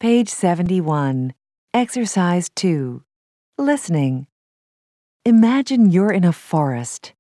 Page 71. Exercise 2. Listening. Imagine you're in a forest.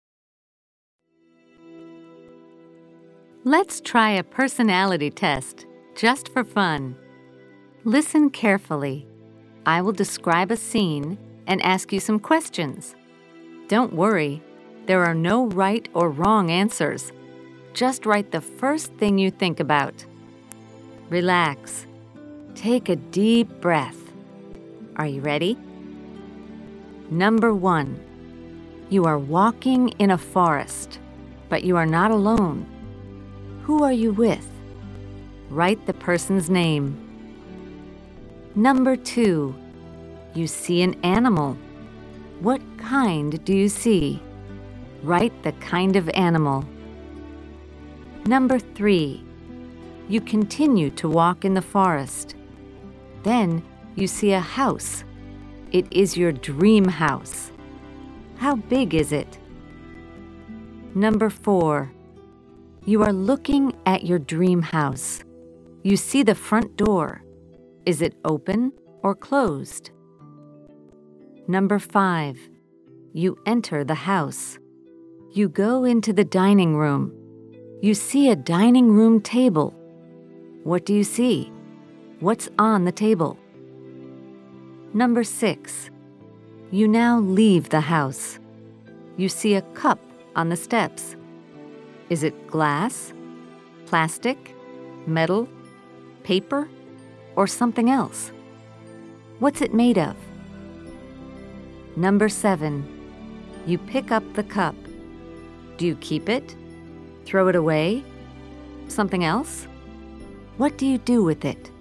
Let's try a personality test, just for fun. Listen carefully. I will describe a scene and ask you some questions. Don't worry, there are no right or wrong answers. Just write the first thing you think about. Relax. Take a deep breath. Are you ready? Number 1. You are walking in a forest, but you are not alone. Who are you with? Write the person's name. Number 2. You see an animal. What kind do you see? Write the kind of animal. Number 3. You continue to walk in the forest. Then you see a house. It is your dream house. How big is it? Number 4. You are looking at your dream house. You see the front door. Is it open or closed? Number 5. You enter the house. You go into the dining room. You see a dining room table. What do you see? What's on the table? Number 6. You now leave the house. You see a cup on the steps. Is it glass, plastic, metal, paper, or something else? What's it made of? Number 7. You pick up the cup. Do you keep it? Throw it away? Something else? What do you do with it?